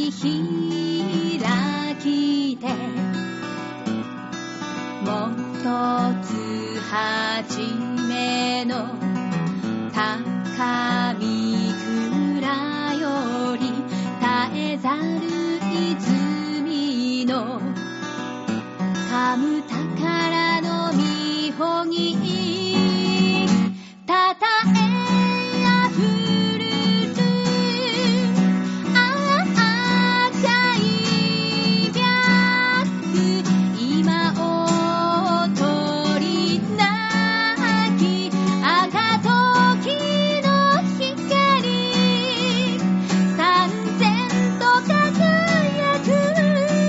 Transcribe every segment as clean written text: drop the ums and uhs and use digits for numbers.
開きてもっとつはじめの高み蔵より絶えざる泉の噛む宝の見ほぎたたえあふるる赤い白今を取りなき赤時の光三千と輝く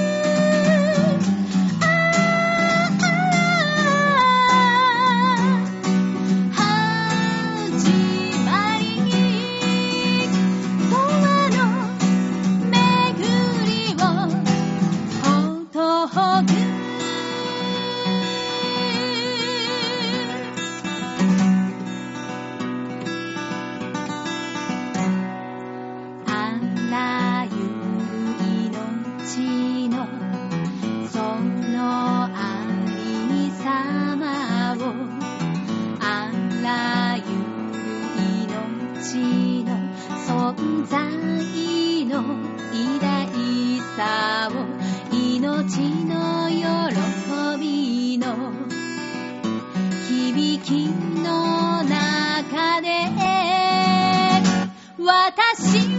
存在の偉大さを命の喜びの響きの中で私